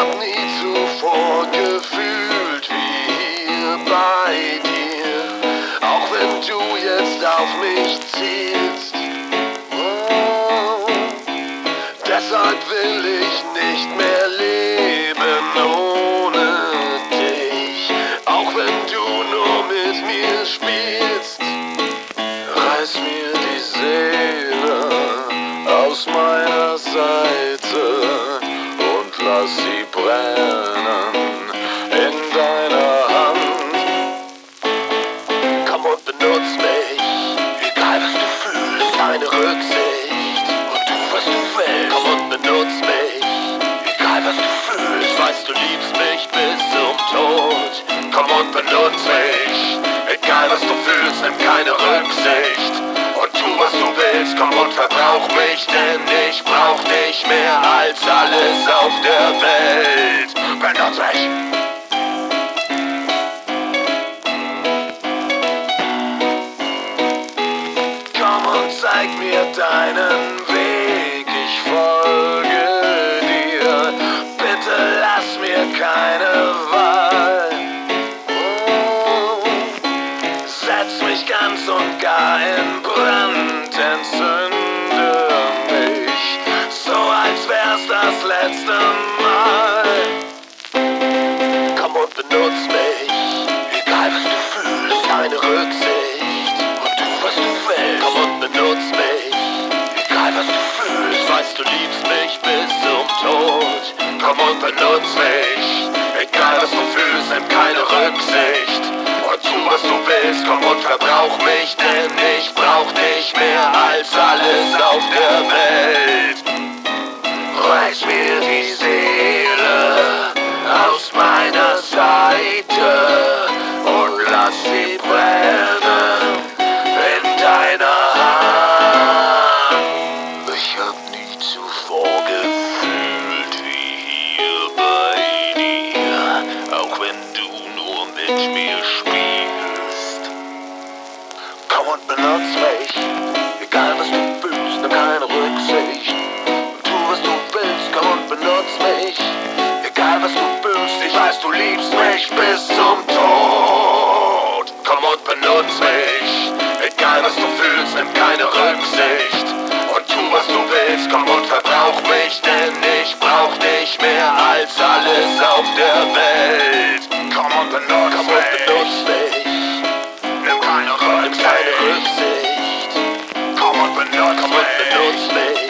hab nie zuvor gefühlt wie hier bei dir. Auch wenn du jetzt auf mich zielst. Oh, deshalb will ich nicht mehr leben ohne dich. Auch wenn du nur mit mir spielst. Reiß mir die Seele aus meiner Seite und lass sie brennen in deiner Hand. Komm und benutz mich, egal was du fühlst, keine Rücksicht und tu was du willst. Komm und benutz mich, egal was du fühlst, weißt du liebst mich bis zum Tod. Komm und benutz mich, egal was du fühlst, nimm keine Rücksicht und tu was du willst. Komm und verbrauch mich, denn ich brauch dich mehr als alles auf der Welt. Benutz mich. Komm und zeig mir deinen Weg, ich folge dir. Bitte lass mir keine Wahl. Oh, setz mich ganz und gar in Brand, entzünde mich, so als wär's das letzte Mal. Komm und benutz mich, egal was du fühlst, keine Rücksicht und tu was du willst. Komm und benutz mich, egal was du fühlst, weißt du liebst mich bis zum Tod. Komm und benutz mich, egal was du fühlst, nimm keine Rücksicht und tu was du willst. Komm und verbrauch mich, denn ich brauch dich mehr als alles auf der Welt. Reiß mir die Seele aus meiner Seite und lass sie brennen in deiner Hand. Ich hab nie zuvor gefühlt wie hier bei dir, auch wenn du nur mit mir spielst. Komm und benutz mich, egal was du fühlst, nimm keine Rücksicht. Tu was du willst, komm und benutz mich, egal was du fühlst, ich weiß du liebst mich bis zum Tod. Komm und benutz mich, egal was du fühlst, nimm keine Rücksicht und tu was du willst, komm und verbrauch mich, denn ich brauch dich mehr als alles auf der Welt. Komm und benutz mich, nimm keine Rücksicht. Komm und benutz mich.